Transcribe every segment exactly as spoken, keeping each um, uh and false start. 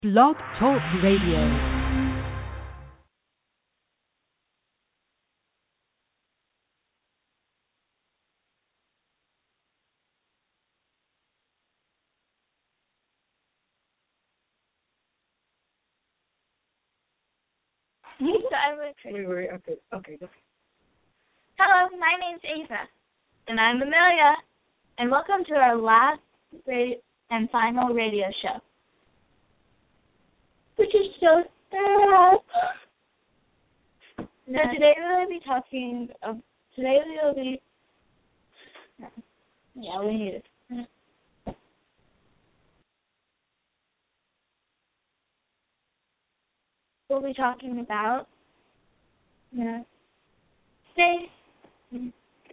Blog Talk Radio. Wait, wait, okay, okay. Hello, my name's Ava. And I'm Amelia. And welcome to our last great and final radio show. Which is so sad. So today we'll be talking, uh, today we'll be, yeah, we need it. We'll be talking about, yeah, stay.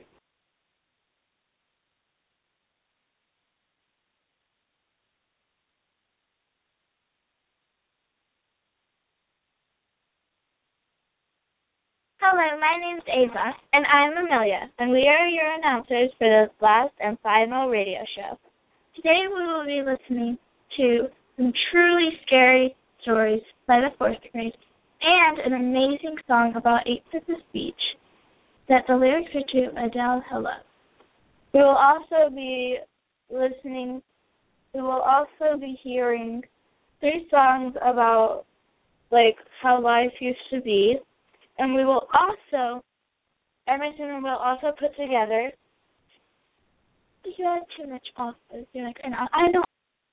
Hello, my name's Ava, and I'm Amelia, and we are your announcers for the last and final radio show. Today we will be listening to some truly scary stories by the fourth grade, and an amazing song about eight Fifths Beach that the lyrics are to Adele Hello. We will also be listening, we will also be hearing three songs about, like, how life used to be. And we will also, Emerson will also put together, you have too much office. You're like, and I, I don't.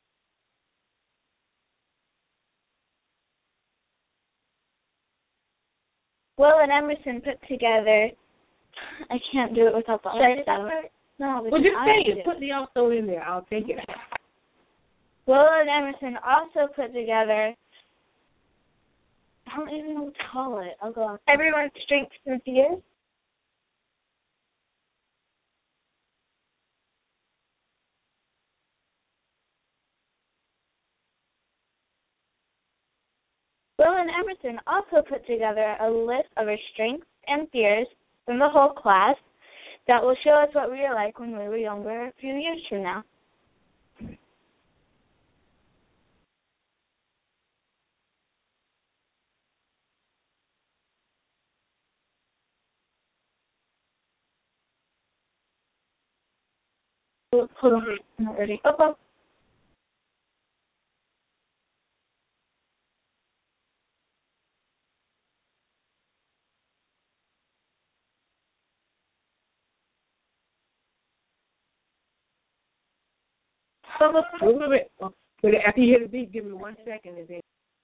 Will and Emerson put together, I can't do it without the also. No, Well, just say it. Put the also in there. I'll take it. Will and Emerson also put together, I don't even know what to call it. I'll go on. Everyone's strengths and fears. Will and Emerson also put together a list of our strengths and fears from the whole class that will show us what we were like when we were younger a few years from now. Hold on, I'm not ready. Oh, oh. Oh, oh, oh. Wait, wait, wait. Oh, but after you hear the beat, give me one second and then.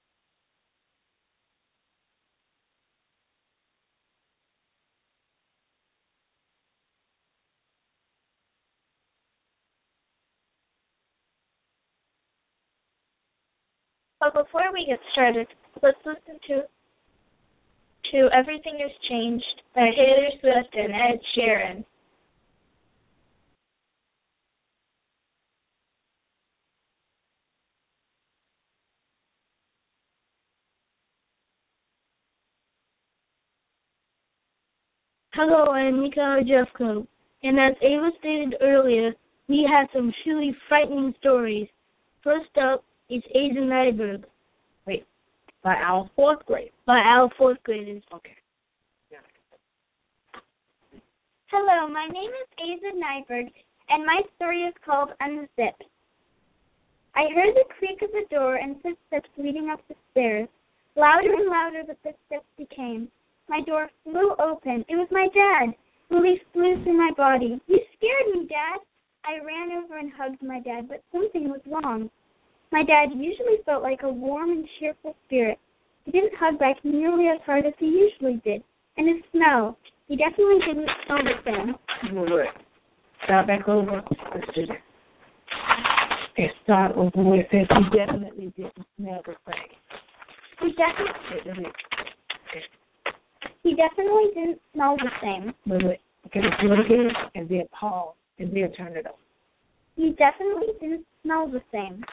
But before we get started, let's listen to to Everything Has Changed by Taylor Swift and Ed Sheeran. Hello, I'm Mika Jeffco, and as Ava stated earlier, we have some truly frightening stories. First up is Asa Nyberg. Wait, by our fourth grade. By our fourth graders. Okay. Yeah. Hello, my name is Asa Nyberg, and my story is called Unzipped. I heard the creak of the door and footsteps leading up the stairs. Louder and louder the footsteps became. My door flew open. It was my dad. Relief flew through my body. You scared me, Dad. I ran over and hugged my dad, but something was wrong. My dad usually felt like a warm and cheerful spirit. He didn't hug back nearly as hard as he usually did. And his smell, he definitely didn't smell the same. Wait, wait. Start back over. Let's do this. Okay, start over with this. He definitely didn't smell the same. He definitely, Okay. he definitely didn't smell the same. Wait, wait. Okay, let's do it again, and then pause, and then turn it up. He definitely didn't smell the same.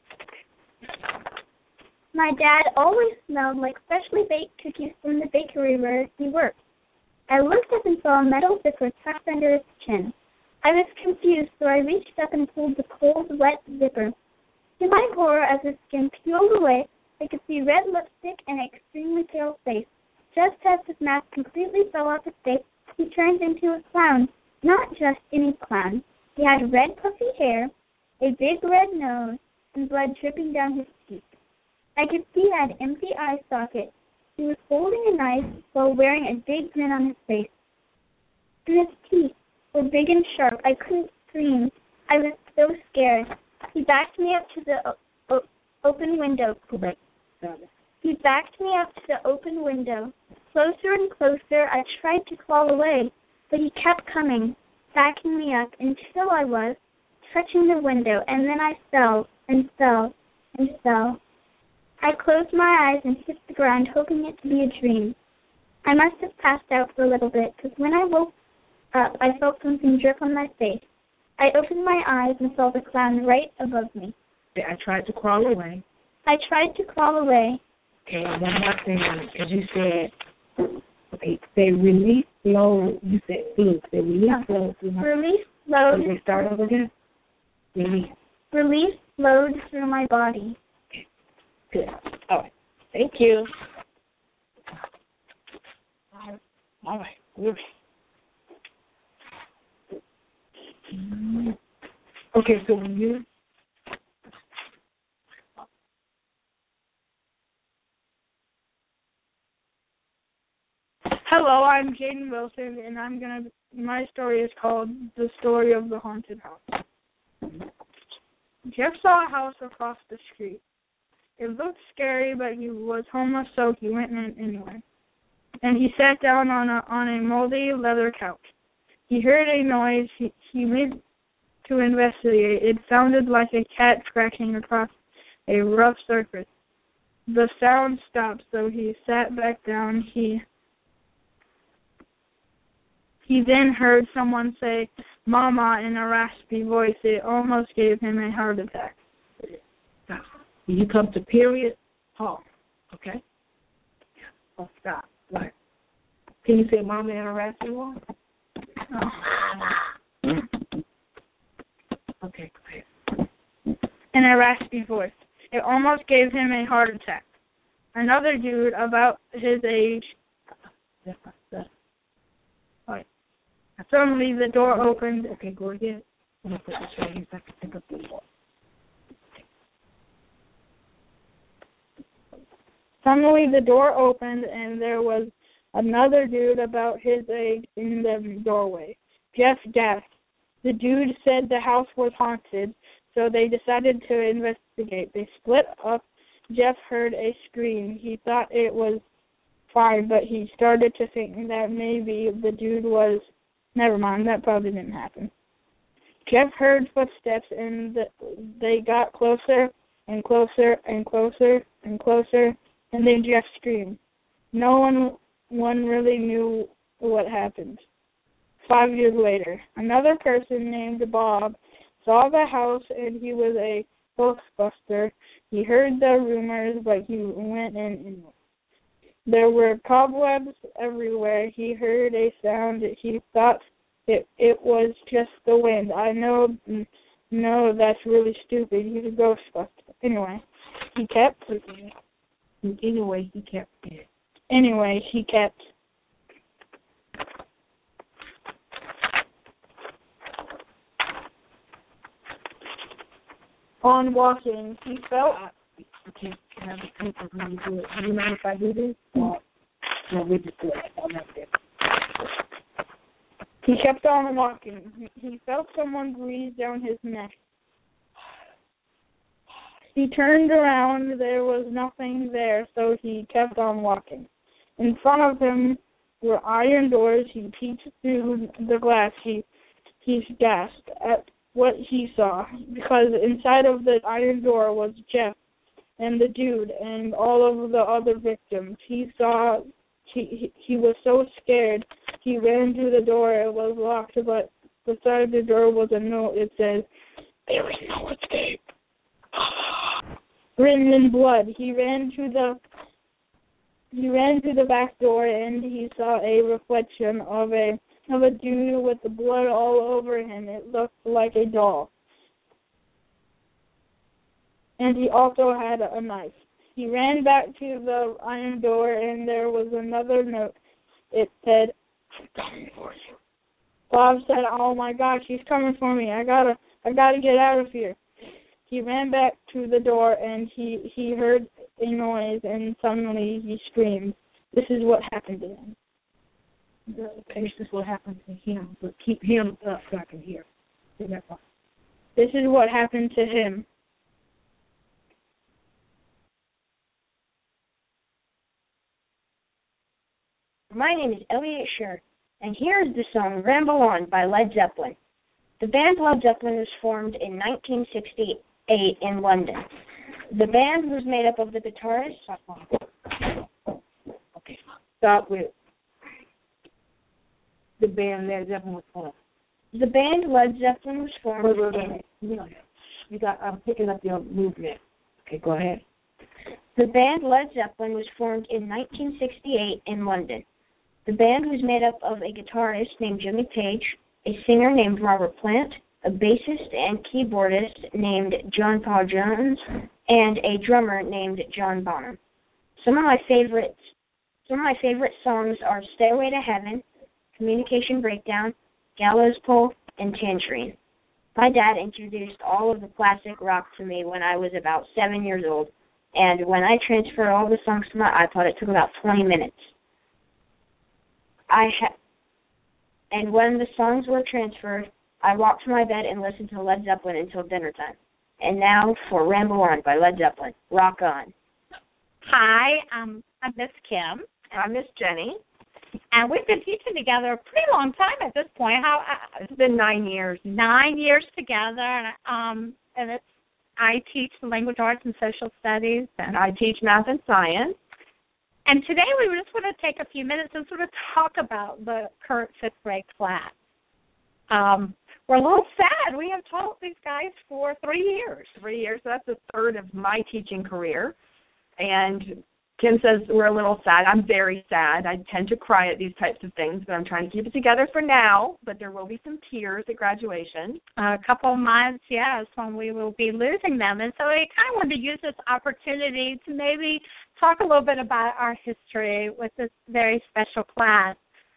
My dad always smelled like freshly baked cookies from the bakery where he worked. I looked up and saw a metal zipper tucked under his chin. I was confused, so I reached up and pulled the cold, wet zipper. To my horror, as his skin peeled away, I could see red lipstick and an extremely pale face. Just as his mask completely fell off his face, he turned into a clown. Not just any clown. He had red puffy hair, a big red nose, and blood dripping down his cheek. I could see he had empty eye sockets. He was holding a knife while wearing a big grin on his face. And his teeth were big and sharp. I couldn't scream. I was so scared. He backed me up to the o- o- open window. He backed me up to the open window. Closer and closer, I tried to crawl away, but he kept coming, backing me up until I was touching the window, and then I fell and fell and fell. I closed my eyes and hit the ground, hoping it to be a dream. I must have passed out for a little bit, because when I woke up, I felt something drip on my face. I opened my eyes and saw the clown right above me. I tried to crawl away. I tried to crawl away. Okay, one more thing, as you said, okay, they release load, you said fluke, they release Yeah. load. through my- Release load. Did they start over again? Release. Release load through my body. Good. All right. Thank you. All right. All right. Good. Okay, so when you Hello, I'm Jaden Wilson, and I'm gonna. My story is called "The Story of the Haunted House." Jeff saw a house across the street. It looked scary, but he was homeless, so he went in anyway. And he sat down on a on a moldy leather couch. He heard a noise. He, he went to investigate. It sounded like a cat scratching across a rough surface. The sound stopped, so he sat back down. He He then heard someone say, "Mama," in a raspy voice. It almost gave him a heart attack. stop. When you come to period, pause. Okay? Oh, stop. Right. Can you say "Mama" in a raspy voice? Oh. Okay, go ahead. In a raspy voice. It almost gave him a heart attack. Another dude about his age. That's not stuff. Suddenly the door opened. Okay, go again. I'm going to put this right here so I can pick up the door. Suddenly the door opened and there was another dude about his age in the doorway. Jeff gasped. The dude said the house was haunted, so they decided to investigate. They split up. Jeff heard a scream. He thought it was fine, but he started to think that maybe the dude was... Never mind, that probably didn't happen. Jeff heard footsteps, and the, they got closer and closer and closer and closer, and then Jeff screamed. No one, one really knew what happened. Five years later, another person named Bob saw the house, and he was a Ghostbuster. He heard the rumors, but he went in anyway. There were cobwebs everywhere. He heard a sound. He thought it it was just the wind. I know, no, that's really stupid. He's a Ghostbuster. Anyway, he kept. Anyway, he kept. Anyway, he kept. On walking, he felt. Okay, can I have a paper when you do it? Do you mind if I do this? Or, no, we just do it. I'm not there. He kept on walking. He felt someone breathe down his neck. He turned around. There was nothing there, so he kept on walking. In front of him were iron doors. He peeked through the glass. He, he gasped at what he saw, because inside of the iron door was Jeff and the dude and all of the other victims. He saw, he, he, he was so scared. He ran to the door. It was locked, but beside the door was a note. It says, "There is no escape." Written in blood. He ran to the he ran to the back door, and he saw a reflection of a of a dude with the blood all over him. It looked like a doll. and he also had a knife. He ran back to the iron door, and there was another note. It said, "I'm coming for you." Bob said, "Oh my gosh, he's coming for me. I gotta, I gotta get out of here." He ran back to the door, and he, he heard a noise, and suddenly he screamed. This is what happened to him. This is what happened to him, but keep him up so I can hear. This is what happened to him. My name is Elliot Scher, and here's the song Ramble On by Led Zeppelin. The band Led Zeppelin was formed in nineteen sixty-eight in London. The band was made up of the guitarist... Okay, stop with the band Led Zeppelin was formed. The band Led Zeppelin was formed wait, wait, wait. in... You got, I'm picking up your movement. Okay, go ahead. The band Led Zeppelin was formed in nineteen sixty-eight in London. The band was made up of a guitarist named Jimmy Page, a singer named Robert Plant, a bassist and keyboardist named John Paul Jones, and a drummer named John Bonham. Some of my favorites, some of my favorite songs are "Stairway to Heaven," "Communication Breakdown," "Gallows Pole," and "Tangerine." My dad introduced all of the classic rock to me when I was about seven years old, and when I transferred all the songs to my iPod, it took about twenty minutes. I ha- and when the songs were transferred, I walked to my bed and listened to Led Zeppelin until dinner time. And now for Ramble On by Led Zeppelin. Rock on. Hi, um, I'm Miss Kim. And I'm Miss Jenny. And we've been teaching together a pretty long time at this point. How uh, It's been nine years. Nine years together. And, um, and it's I teach the language arts and social studies. And I teach math and science. And today we just want to take a few minutes and sort of talk about the current fifth grade class. Um, we're a little sad. We have taught these guys for three years. Three years. So that's a third of my teaching career. And Kim says we're a little sad. I'm very sad. I tend to cry at these types of things, but I'm trying to keep it together for now. But there will be some tears at graduation. A couple of months, yes, when we will be losing them. And so I kind of wanted to use this opportunity to maybe talk a little bit about our history with this very special class.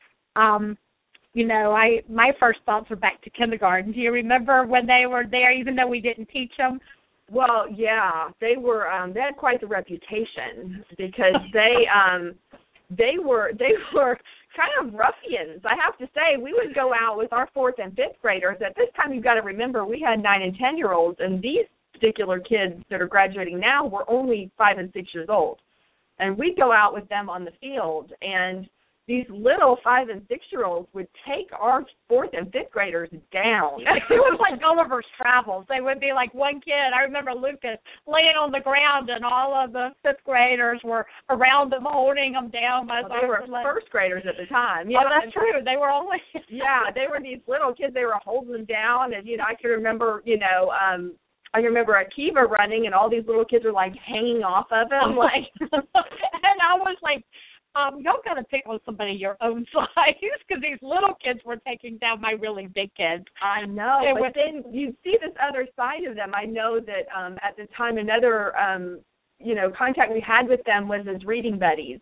Um, you know, I my first thoughts are back to kindergarten. Do you remember when they were there, even though we didn't teach them? Well, yeah, they were. Um, they had quite the reputation because they um, they were they were kind of ruffians. I have to say, we would go out with our fourth and fifth graders. At this time, you've got to remember, we had nine and ten year olds, and these particular kids that are graduating now were only five and six years old. And we'd go out with them on the field, and these little five and six year olds would take our fourth and fifth graders down. It was like Gulliver's Travels. They would be like one kid. I remember Lucas laying on the ground, and all of the fifth graders were around him, holding them down. By well, they were first graders at the time. Yeah, oh, that's true. They were only. Yeah, they were these little kids. They were holding them down, and you know, I can remember, you know. um I remember Akiva running, and all these little kids were, like, hanging off of him. like, And I was like, um, y'all got to pick on somebody your own size, because these little kids were taking down my really big kids. I know, it but was, then you see this other side of them. I know that um, at the time another, um, you know, contact we had with them was as reading buddies,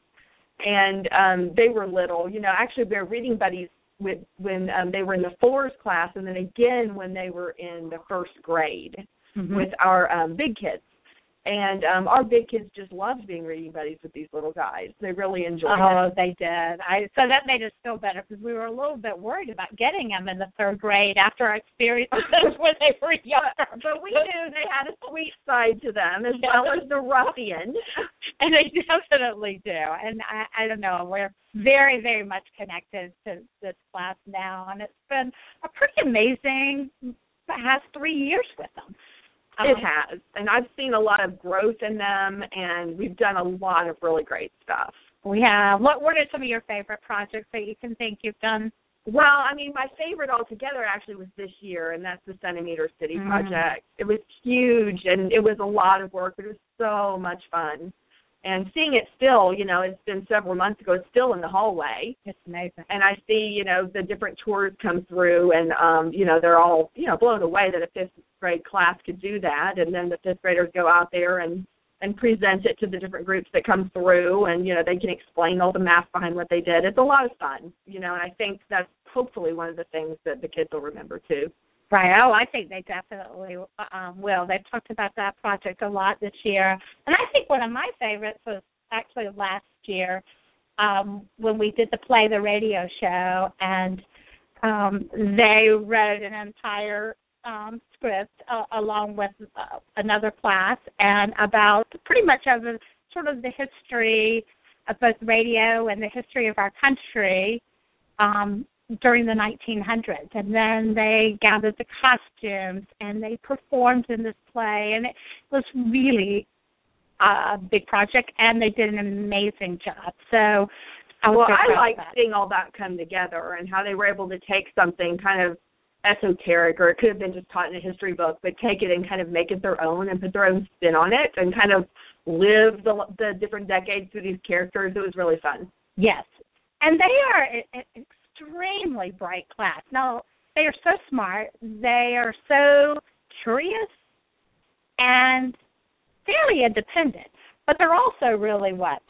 and um, they were little. You know, actually they were reading buddies with when um, they were in the fours class, and then again when they were in the first grade. Mm-hmm. With our um, big kids. And um, our big kids just loved being reading buddies with these little guys. They really enjoyed oh, it. Oh, they did. I, so that made us feel better, because we were a little bit worried about getting them in the third grade after our experiences when they were younger. But we knew they had a sweet side to them as well as the ruffian. And they definitely do. And I, I don't know, we're very, very much connected to this class now. And it's been a pretty amazing past three years with them. It has, and I've seen a lot of growth in them, and we've done a lot of really great stuff. We have. What, what are some of your favorite projects that you can think you've done? Well, I mean, my favorite altogether actually was this year, and that's the Centimeter City mm. project. It was huge, and it was a lot of work, but it was so much fun. And seeing it still, you know, it's been several months ago, it's still in the hallway. It's amazing. And I see, you know, the different tours come through, and, um, you know, they're all, you know, blown away that a fifth grade class could do that. And then the fifth graders go out there and, and present it to the different groups that come through, and, you know, they can explain all the math behind what they did. It's a lot of fun, you know, and I think that's hopefully one of the things that the kids will remember, too. Right. Oh, I think they definitely um, will. They've talked about that project a lot this year. And I think one of my favorites was actually last year um, when we did the Play the Radio show, and um, they wrote an entire um, script uh, along with uh, another class and about pretty much of the, sort of the history of both radio and the history of our country um during the nineteen hundreds, and then they gathered the costumes and they performed in this play, and it was really a big project, and they did an amazing job. So I was well, very I proud like of that. seeing all that come together and how they were able to take something kind of esoteric, or it could have been just taught in a history book, but take it and kind of make it their own and put their own spin on it and kind of live the, the different decades through these characters. It was really fun. Yes, and they are an extremely bright class. Now, they are so smart. They are so curious and fairly independent, but they're also really what?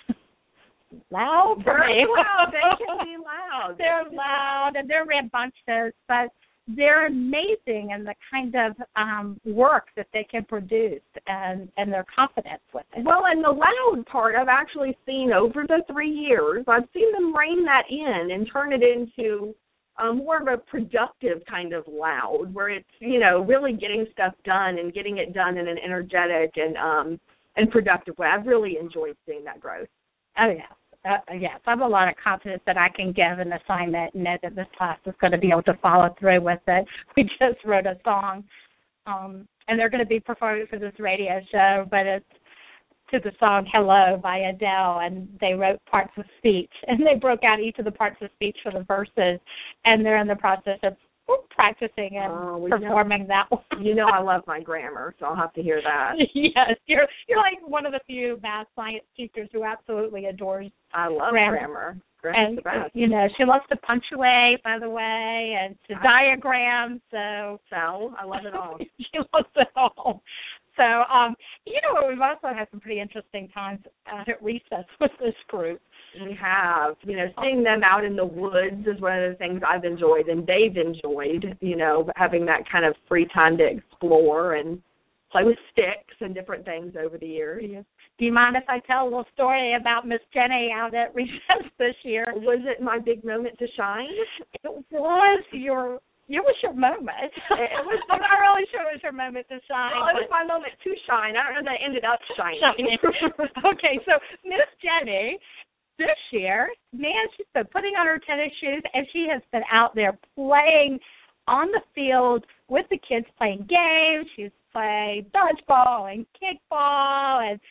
Loud. Very loud. They can be loud. They're loud and they're rambunctious, but they're amazing in the kind of um, work that they can produce and, and their confidence with it. Well, and the loud part I've actually seen over the three years. I've seen them rein that in and turn it into um, more of a productive kind of loud, where it's, you know, really getting stuff done and getting it done in an energetic and um, and productive way. I've really enjoyed seeing that growth. Oh, yeah. Uh, yes, I have a lot of confidence that I can give an assignment and know that this class is going to be able to follow through with it. We just wrote a song, um, and they're going to be performing for this radio show, but it's to the song Hello by Adele, and they wrote parts of speech, and they broke out each of the parts of speech for the verses, and they're in the process of practicing and oh, performing know, that one. You know I love my grammar, so I'll have to hear that. Yes, you're you're like one of the few math science teachers who absolutely adores I love grammar. grammar. Grammar's And, the best. you know, she loves to punctuate, by the way, and to diagram, so. So, I love it all. She loves it all. So, um, you know, we've also had some pretty interesting times out at recess with this group. We have. You know, seeing them out in the woods is one of the things I've enjoyed, and they've enjoyed, you know, having that kind of free time to explore and play with sticks and different things over the years. Yes. Do you mind if I tell a little story about Miss Jenny out at recess this year? Was it my big moment to shine? It was your... It was your moment. It was, I'm not really sure it was your moment to shine. Well, it was my moment to shine. I don't know that I ended up shining. Okay, so Miss Jenny, this year, man, she's been putting on her tennis shoes, and she has been out there playing on the field with the kids, playing games. She's played dodgeball and kickball, and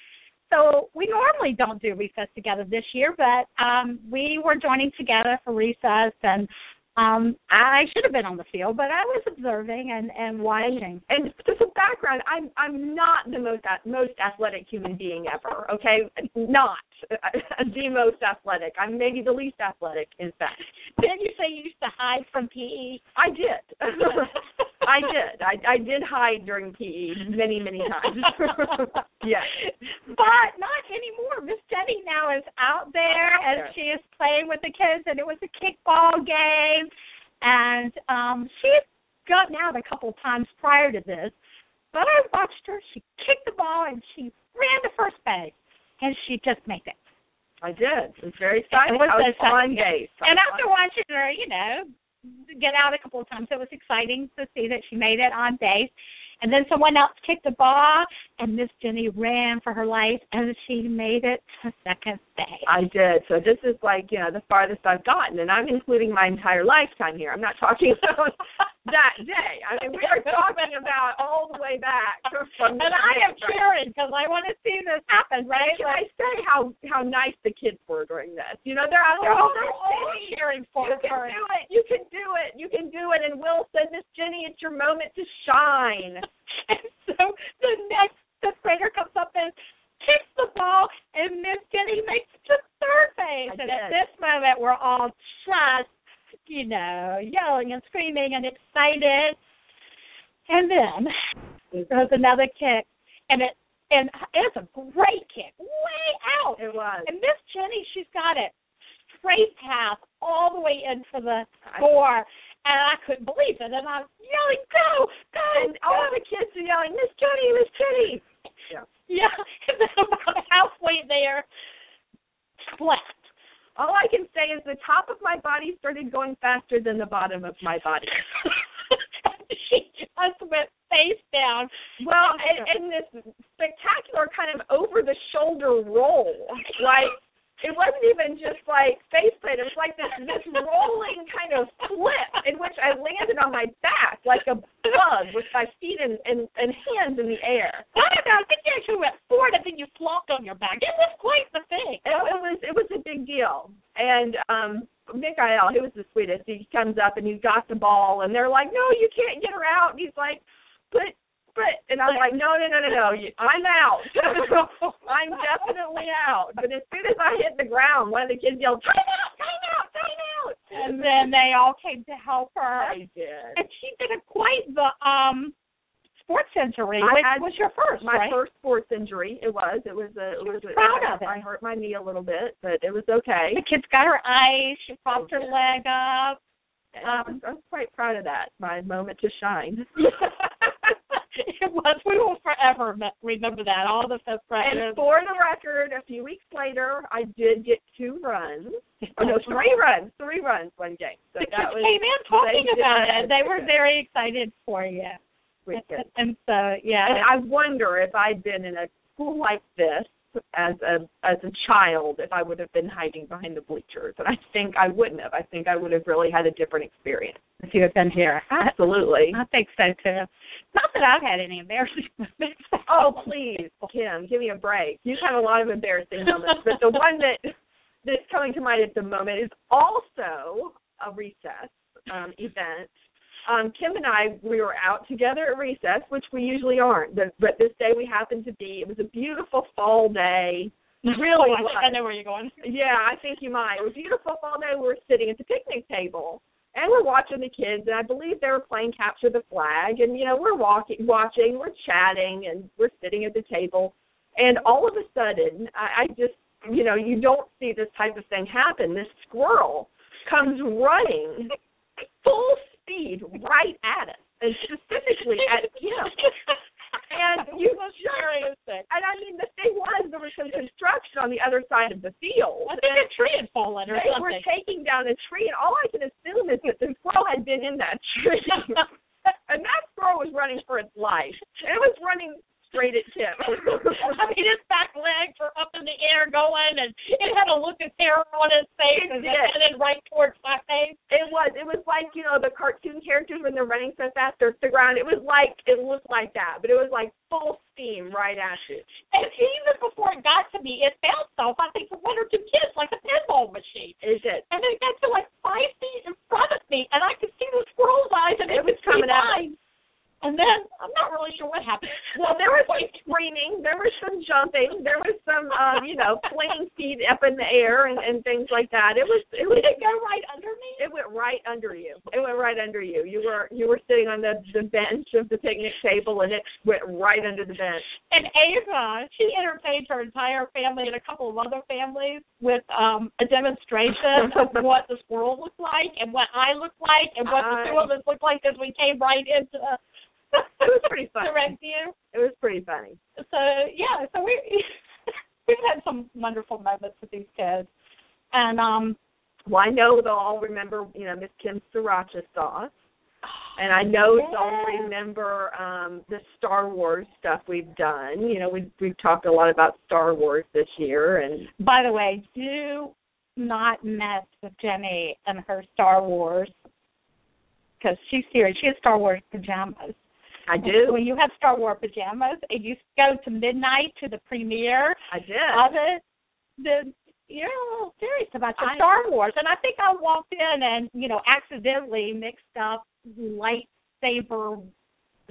so we normally don't do recess together this year, but um, we were joining together for recess, and Um, I should have been on the field, but I was observing and, and watching. And just a background, I'm I'm not the most most athletic human being ever. Okay, not the most athletic. I'm maybe the least athletic, in fact. Didn't you say you used to hide from P E? I did. I did. I I did hide during P E many many times. Yes, but not anymore. Miss Jenny now is out there and there. she is playing with the kids, and it was a kickball game. And um, she had gotten out a couple of times prior to this, but I watched her. She kicked the ball, and she ran to first base, and she just made it. I did. It was very exciting. It was I was exciting. on base. And after watching her, you know, get out a couple of times, it was exciting to see that she made it on base. And then someone else kicked the ball, and Miss Jenny ran for her life, and she made it to second base. I did. So this is like, you know, the farthest I've gotten, and I'm including my entire lifetime here. I'm not talking about that day. I mean, we are talking about all the way back. From and I am cheering because I want to see this happen, right? Can I say how, how nice the kids were during this? You know, they're out there Oh, all they're all cheering for You can her. do it. You can do it. You can do it. And Will said, Miss Jenny, it's your moment to shine. And so the next fifth grader comes up and kicks the ball, and and Miss Jenny makes the third face. I and did. at this moment, we're all just, you know, yelling and screaming and excited. And then there's another kick, and it and it's a great kick, way out. It was. And Miss Jenny, she's got it straight path all the way into the door, and I couldn't believe it. And I'm yelling, "Go, go!" And all the kids are yelling, "Miss Jenny, Miss Jenny!" Yeah. Yeah. And then about halfway there, splat. All I can say is the top of my body started going faster than the bottom of my body. She just went face down. Well, and, and this spectacular kind of over-the-shoulder roll. Like, it wasn't even just like faceplant. It was like this, this rolling kind of flip in which I landed on my back like a bug with my feet and, and, and hands in the air. I don't know. I think you actually went forward and then you flopped on your back. It was quite the thing. It, it was it was a big deal. And um, Mikael, he was the sweetest. He comes up and he's got the ball, and they're like, "No, you can't get her out." And he's like, "But, but," and I'm like, "No, no, no, no, no. I'm out. I'm definitely out." But as soon as I hit the ground, one of the kids yelled, "Time out! Time out! Time out!" And then they all came to help her. They did. And she did a quite the um sports injury, I which had was your first, my right? first sports injury. It was. It was a. It was. A, proud I, of it. I hurt my knee a little bit, but it was okay. The kid's got her ice. She propped her leg up. Um, I, was, I was quite proud of that. My moment to shine. It was. We will forever remember that. All the fifth graders. And for the record, a few weeks later, I did get two runs. Oh no, three runs. Three runs one game. So the that kids was, came in talking they about did. it. They were very excited for you. Wicked. And so, yeah. And I wonder if I'd been in a school like this as a as a child, if I would have been hiding behind the bleachers. And I think I wouldn't have. I think I would have really had a different experience. If you had been here. Absolutely. I think so, too. Not that I've had any embarrassing moments. Oh, please, Kim, give me a break. You've had a lot of embarrassing moments, but the one that that's coming to mind at the moment is also a recess um, event. Um, Kim and I, we were out together at recess, which we usually aren't, but, but this day we happened to be. It was a beautiful fall day. Really? was. I know where you're going. Yeah, I think you might. It was a beautiful fall day. We were sitting at the picnic table, and we're watching the kids, and I believe they were playing Capture the Flag, and, you know, we're walking, watching, we're chatting, and we're sitting at the table, and all of a sudden, I, I just, you know, you don't see this type of thing happen. This squirrel comes running full speed right at us, and specifically at Kim. And you just, and I mean, the thing was, there was some construction on the other side of the field. I think a tree had fallen or they something. were taking down a tree, and all I can assume is that the squirrel had been in that tree. And that squirrel was running for its life. And it was running straight at Kim. I mean, his back legs were up in the air going, and it had a look of terror on his face, It and did. then headed right towards my face. It was. It was like, you know, the cartoon characters when they're running so fast they're to the ground. It was like, it looked like that, but it was like full steam right at you. And even before it got to me, it bounced off, I think, one or two kids, like a pinball machine. It did. And it got to like five feet in front of me, and I could see the squirrel's eyes, and It it was was coming at mine. And then, I'm not really sure what happened. Well, there was some screaming, there was some jumping, there was some, um, you know, flaying feet up in the air and, and things like that. It was, it was. Did it go right under me? It went right under you. It went right under you. You were, you were sitting on the, the bench of the picnic table, and it went right under the bench. And Ava, she entertained her entire family and a couple of other families with um, a demonstration of what the squirrel looked like and what I looked like and what the two of us looked like as we came right into the It was pretty funny. direct view. It was pretty funny. So, yeah, so we, we've had some wonderful moments with these kids. And, um, Well, I know they'll all remember, you know, Miss Kim's sriracha sauce. And I know yeah. they'll remember um, the Star Wars stuff we've done. You know, we've, we've talked a lot about Star Wars this year. And by the way, do not mess with Jenny and her Star Wars, because she's serious. She has Star Wars pajamas. I do. When you have Star Wars pajamas and you go to midnight to the premiere I did. of it, then you're a little serious about your I, Star Wars. And I think I walked in and, you know, accidentally mixed up lightsaber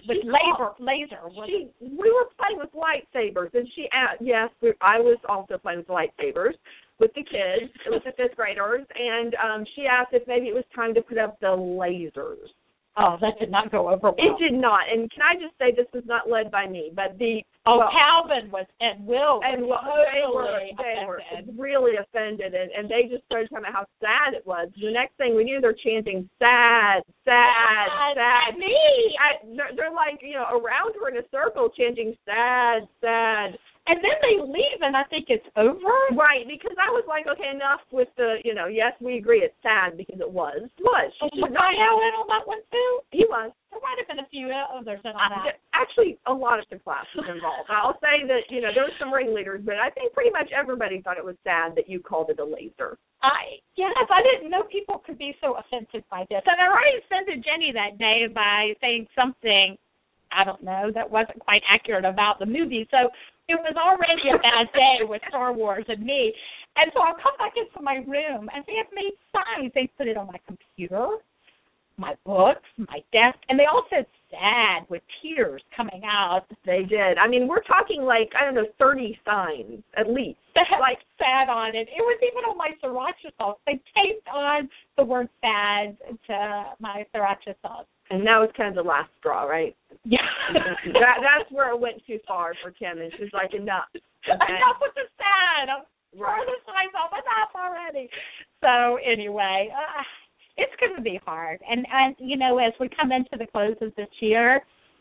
with She laser, laser. Was She, we were playing with lightsabers, and she asked, yes, we, I was also playing with lightsabers with the kids, with the fifth graders, and um, she asked if maybe it was time to put up the lasers. Oh, that did not go over well. It did not, and can I just say this was not led by me, but the oh well, Calvin was and Will and was well, they were totally they were offended. really offended, and, and they just started talking about how sad it was. The next thing we knew, they're chanting sad, sad, sad. sad. Me, I, they're, they're like you know around her in a circle chanting sad, sad. And then they leave, and I think it's over. Right, because I was like, okay, enough with the, you know, yes, we agree it's sad because it was. It was. Was Kyle in on that one, too? He was. There might have been a few others in on that. Actually, a lot of the class was involved. I'll say that, you know, there were some ringleaders, but I think pretty much everybody thought it was sad that you called it a laser. I yes, I didn't know people could be so offended by this. And I already offended Jenny that day by saying something, I don't know, that wasn't quite accurate about the movie. So it was already a bad day with Star Wars and me. And so I'll come back into my room, and they have made signs. They put it on my computer, my books, my desk, and they all said sad with tears coming out. They did. I mean, we're talking like, I don't know, thirty signs at least. That like sad on it. It was even on my sriracha sauce. They taped on the word sad to my sriracha sauce. And that was kind of the last straw, right? Yeah. that, that's where it went too far for Kim, and she's like, enough. Okay? Enough with the sad. I'm right. the signs off. Enough already. So anyway, uh, it's going to be hard. And, and, you know, as we come into the close of this year,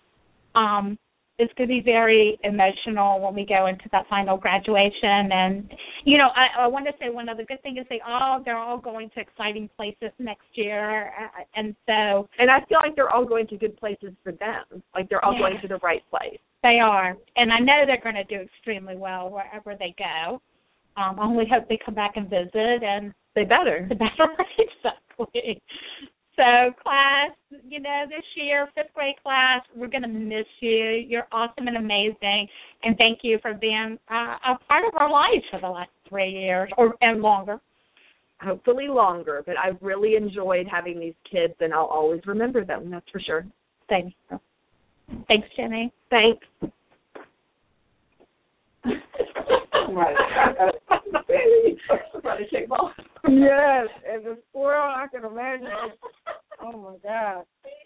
um, it's going to be very emotional when we go into that final graduation. And, you know, I, I want to say one other good thing is they all, they're all going to exciting places next year. Uh, and so. And I feel like they're all going to good places for them. Like they're all yeah, going to the right place. They are. And I know they're going to do extremely well wherever they go. Um, I only hope they come back and visit. And they better. They better, exactly. So, class, you know, this year, fifth grade class, we're going to miss you. You're awesome and amazing, and thank you for being uh, a part of our lives for the last three years or and longer. Hopefully longer, but I've really enjoyed having these kids, and I'll always remember them, that's for sure. Thank you. Thanks, Jenny. Thanks. Yes, and the squirrel, I can imagine. Oh, my God.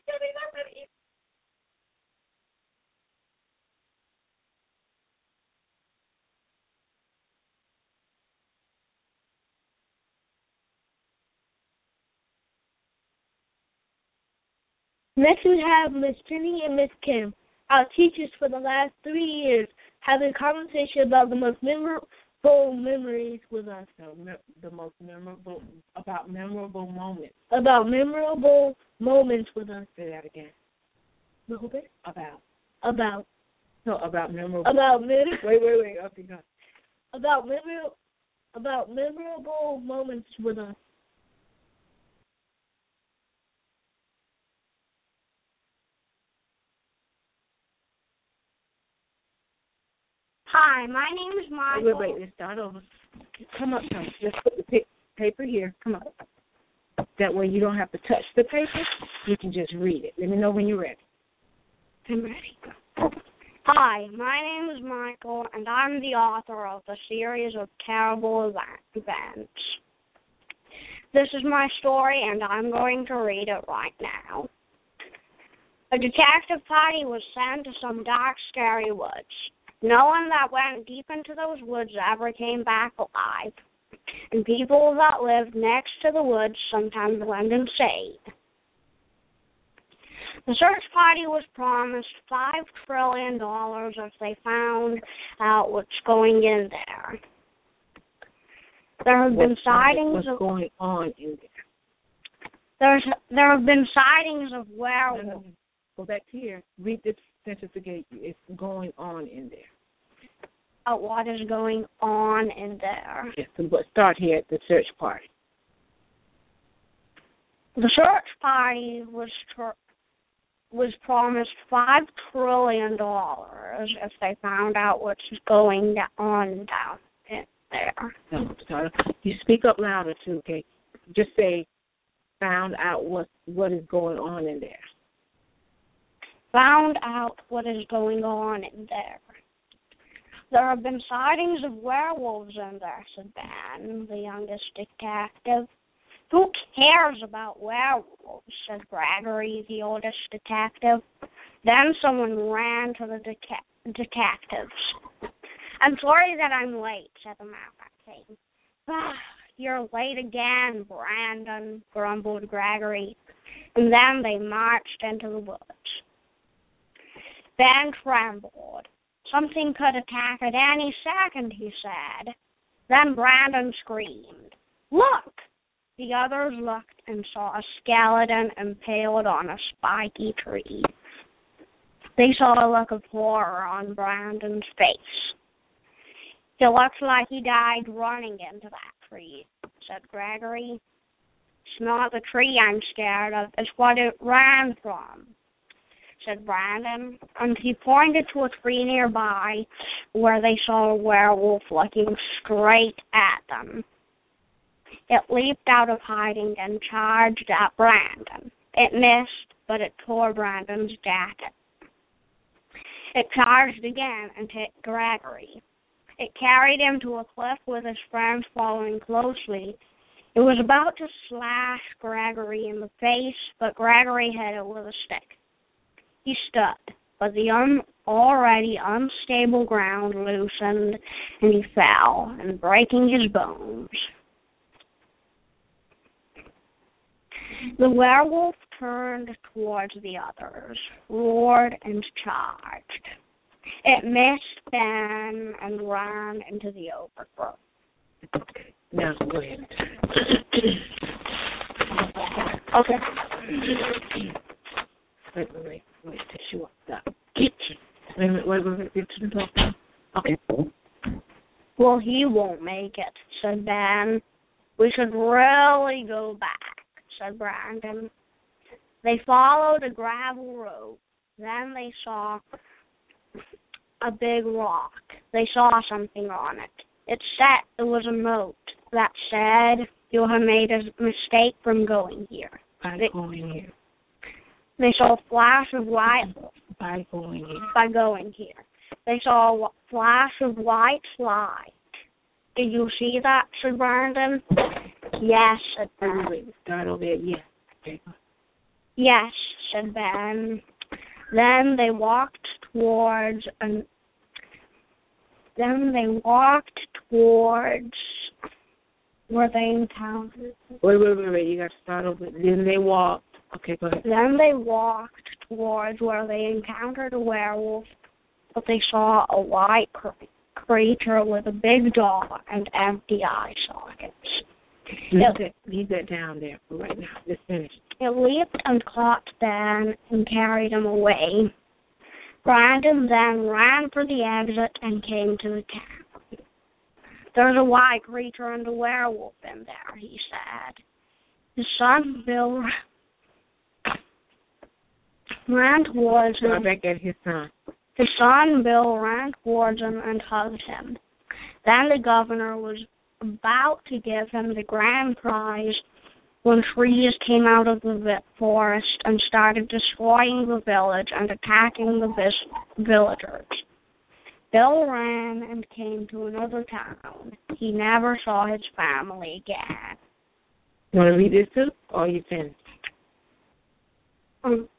Next we have Miss Jenny and Miss Kim, our teachers for the last three years, having a conversation about the most memorable memories with us. No, me- the most memorable, about memorable moments. About memorable moments with us. Say that again. A little bit. About. About. No, about memorable. About mem- Wait, wait, wait. Okay, go. About memorable. About memorable moments with us. Hi, my name is Michael. Wait, wait, wait. Let's start over. Come up, come. Just put the pa- paper here. Come up. That way you don't have to touch the paper. You can just read it. Let me know when you're ready. I'm ready. Hi, my name is Michael, and I'm the author of the series of terrible events. This is my story, and I'm going to read it right now. A detective party was sent to some dark, scary woods. No one that went deep into those woods ever came back alive. And people that lived next to the woods sometimes went insane. The search party was promised five trillion dollars if they found out what's going in there. There have been What's, sightings what's of going on in there? there's there have been sightings of werewolves. No, no, no. Go back to here. Read this sentence again. It's going on in there. About what is going on in there. Yes, so let's start here at the search party. The search party was tr- was promised five trillion dollars if they found out what's going on down in there. No, start. You speak up louder too, okay? Just say, found out what what is going on in there. found out what is going on in there. There have been sightings of werewolves in there, said Ben, the youngest detective. Who cares about werewolves, said Gregory, the oldest detective. Then someone ran to the deca- detectives. I'm sorry that I'm late, said the Maverick. Ah, you're late again, Brandon, grumbled Gregory. And then they marched into the woods. Ben trembled. Something could attack at any second, he said. Then Brandon screamed, "Look!" The others looked and saw a skeleton impaled on a spiky tree. They saw a look of horror on Brandon's face. "It looks like he died running into that tree," said Gregory. "It's not the tree I'm scared of, it's what it ran from," said Brandon, and he pointed to a tree nearby where they saw a werewolf looking straight at them. It leaped out of hiding and charged at Brandon. It missed, but it tore Brandon's jacket. It charged again and hit Gregory. It carried him to a cliff with his friends following closely. It was about to slash Gregory in the face, but Gregory hit it with a stick. He stood, but the un- already unstable ground loosened, and he fell, and breaking his bones. The werewolf turned towards the others, roared, and charged. It missed Ben and ran into the overgrowth. Okay, now go ahead. Okay. Wait, wait, wait, wait, tissue up. Stop. Wait, wait, wait, wait, wait, wait, talk now. Okay. Well, he won't make it, said Ben. We should really go back, said Brandon. They followed a gravel road. Then they saw a big rock. They saw something on it. It said it was a note that said, "You have made a mistake from going here." By they, going here. They saw a flash of white. By going here. By going here. They saw a flash of white light. Did you see that, said Brandon? Yes, said Ben. Wait, wait, start over there. Yes. Okay. Yes, said Ben. Then they walked towards an. Then they walked towards where they encountered. Wait, wait, wait, wait. You got to start over. Then they walked. Okay, go ahead. Then they walked towards where they encountered a werewolf, but they saw a white cr- creature with a big jaw and empty eye sockets. Leave that, leave that down there for right now. Let's finish. It leaped and caught Ben and carried him away. Brandon then ran for the exit and came to the camp. "There's a white creature and a werewolf in there," he said. His son Bill ran towards him. Start back at his son. His son Bill ran towards him and hugged him. Then the governor was about to give him the grand prize when trees came out of the forest and started destroying the village and attacking the vis- villagers. Bill ran and came to another town. He never saw his family again. You want to read this too, or are you finished? Um,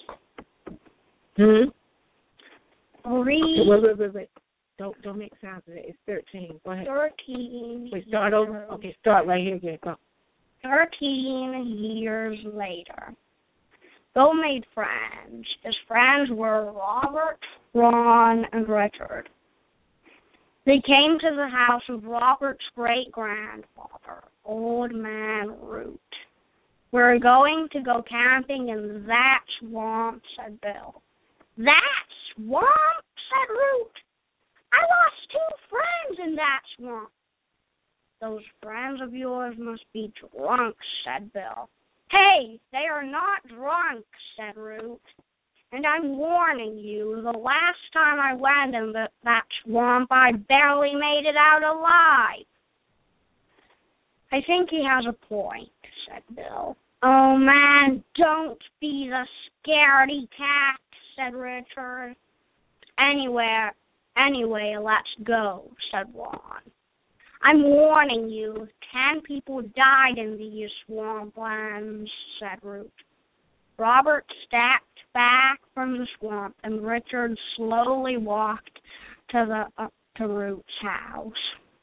Hmm? Read Wait, wait, wait, wait. Don't, don't make sounds of it. It's thirteen. Go ahead. thirteen. Wait, start over? Okay, start right here again. Go. Thirteen years later, Bill made friends. His friends were Robert, Ron, and Richard. They came to the house of Robert's great-grandfather, Old Man Root. "We're going to go camping in that swamp," said Bill. "That swamp?" said Root. "I lost two friends in that swamp." "Those friends of yours must be drunk," said Bill. "Hey, they are not drunk," said Root. "And I'm warning you, the last time I went in the, that swamp, I barely made it out alive." "I think he has a point," said Bill. "Oh, man, don't be the scaredy cat," said Richard. Anywhere, anyway, let's go, said Ron. I'm warning you, ten people died in these swamplands, said Root. Robert stepped back from the swamp, and Richard slowly walked to the uh, to Root's house.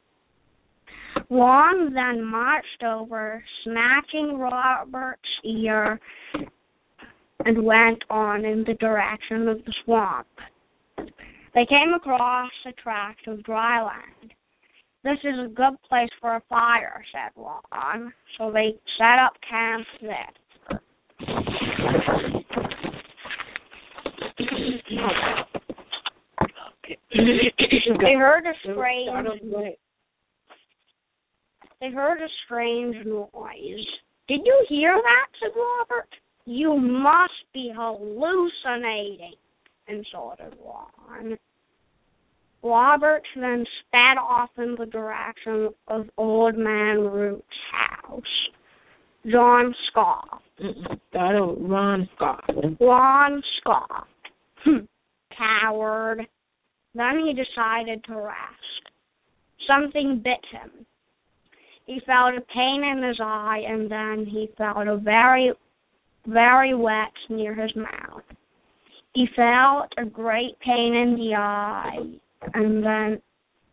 Ron then marched over, snatching Robert's ear, and went on in the direction of the swamp. They came across a tract of dry land. This is a good place for a fire, said Ron, so they set up camp there. They heard a strange They heard a strange noise. Did you hear that? Said Robert. You must be hallucinating, insulted Ron. Robert then sped off in the direction of Old Man Root's house. John scoffed. I don't, Ron scoffed. Ron scoffed. Coward. Then he decided to rest. Something bit him. He felt a pain in his eye, and then he felt a very, very wet near his mouth. He felt a great pain in the eye, and then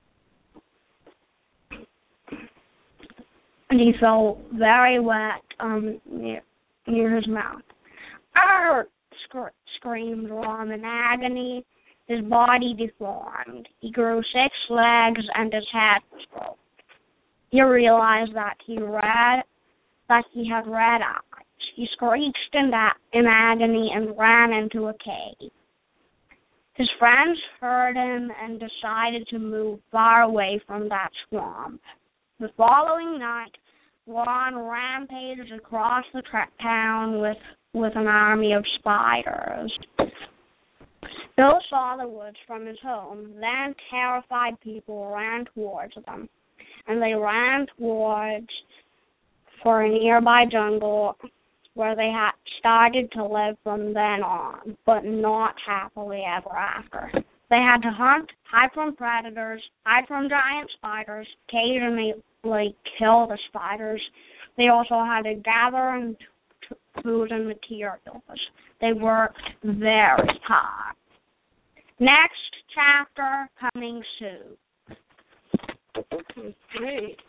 and he felt very wet um near, near his mouth. Arr! Sc- screamed Ron in agony. His body deformed. He grew six legs, and his head was broken. He realized that he read that he had red eyes. He screeched in, that, in agony and ran into a cave. His friends heard him and decided to move far away from that swamp. The following night, Ron rampaged across the tra- town with, with an army of spiders. Bill saw the woods from his home. Then terrified people ran towards them, and they ran towards for a nearby jungle where they had started to live from then on, but not happily ever after. They had to hunt, hide from predators, hide from giant spiders, occasionally kill the spiders. They also had to gather and t- food and materials. They worked very hard. Next chapter coming soon. Great.